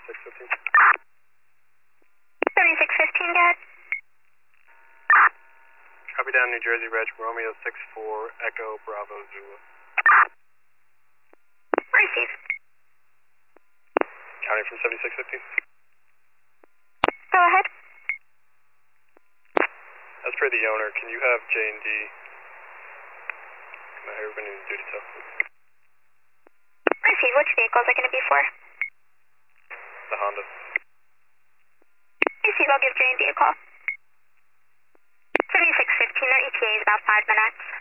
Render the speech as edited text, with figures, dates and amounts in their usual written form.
7615. 7615, go ahead. Copy down, New Jersey, Reg, Romeo 64, Echo, Bravo, Zulu. Receive. County from 7615. Go ahead. As per the owner, can you have J&D, my urban and duty test? Receive. Which vehicle is it going to be for? The Honda. Receive. I'll give J&D a call. 7615, their ETA is about 5 minutes.